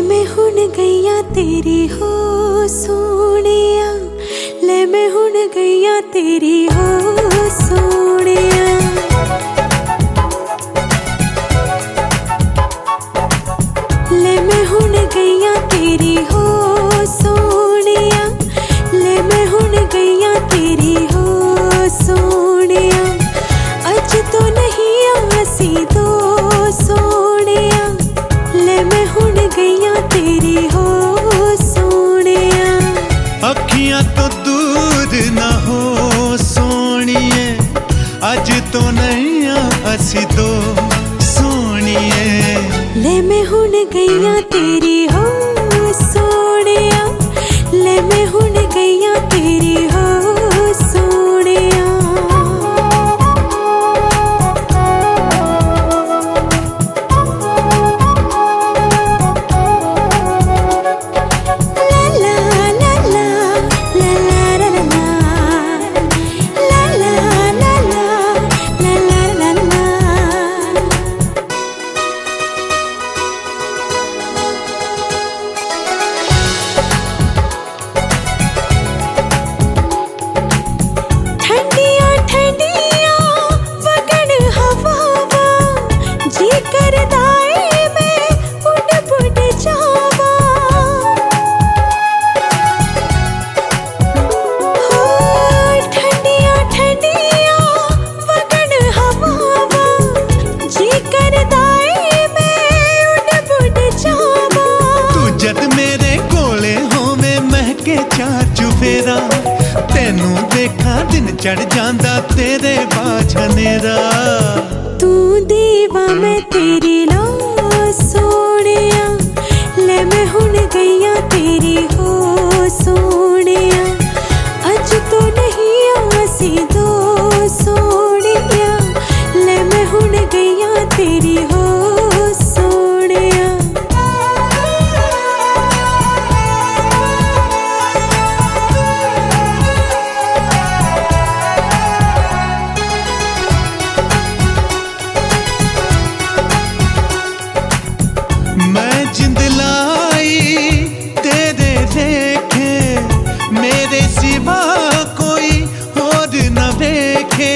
मैं हुण गईया तेरी हो सोनिया, ले मैं हुण गईया तेरी हो सोनिया। ले मैं हुण गईया तेरी हो सोनिया, ले मैं हुण गईया तेरी हो सोनिया। अज तो नहीं आसी दो सोनिया, ले मैं हुण गईया तेरी हो सोनिया। अखियां तो दूर ना हो सोनिए, अज तो नहीं असी दो सोनिए। ले मैं हुण गईया तेरी हो सोनिया, ले मैं हुण गईया तेरी हो सोनिया। चुफेरा तेनू देखा दिन चढ़ जांदा तेरे बाझनेरा। तू दीवा मैं तेरी लो सोनिया, ले मैं हुण गईया तेरी हो सोनिया। अज तो नहीं आसी दो सोनिया, ले मैं हुण गईया तेरी हो सोनिया। मैं जिंद लाई तेरे देखे, मेरे सिवा कोई और न देखे।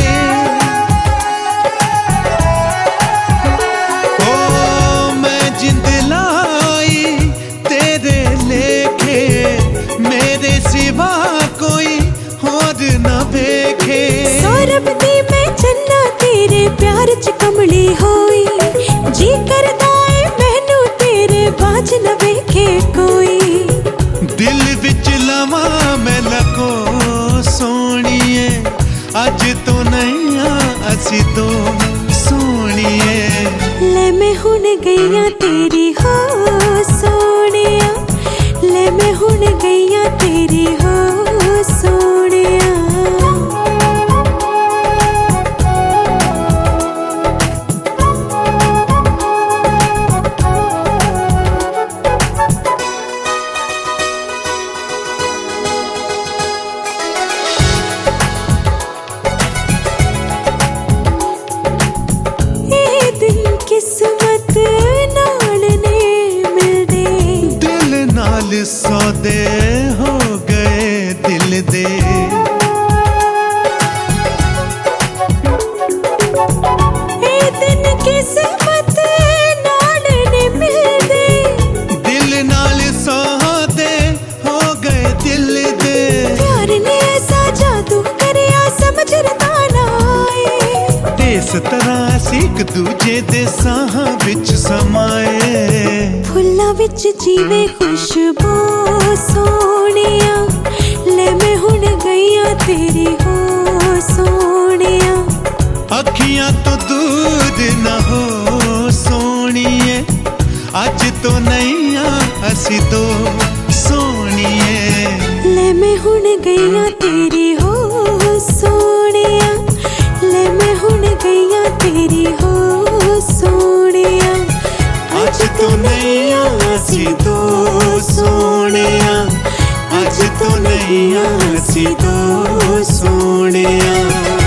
ओ मैं जिंद लाई तेरे लेखे, मेरे सिवा कोई और न देखे। सौरभ दी मैं चन्ना तेरे प्यार च कमली होई, जी करदा बाज न वेखे कोई। दिल विच लवा मैं लको सोनिए, अज तो नहीं असी दो सोनिए। ले मैं हुण गईया तेरी हो सोनिया, ले मैं हुण गईया तेरी हो सोनिया। किस्मत नाल ने मिलदे, दिल नाल सौदे हो गए दिल दे। ए दिन किस्मत नाल ने मिलदे, दिल नाल सौदे हो गए दिल दे। प्यार ने ऐसा जादू करया समझ रता ना आए, इस तरह एक दूजे दे साहां विच समाए। फुल्लां विच जीवे खुशबू सोनिया, ले मैं हुण गईया तेरी हो सोनिया। अखियां तो दूर न हो सोनिए, अज तो नहीं असी दो सोनिए। ले मैं हुण गईया तेरी हो सोनिया, ले मैं हुण गईया तेरी हो सोनिया। अज तो नहीं असी दो सोनिया, अज तो नहीं असी दो सोनिया।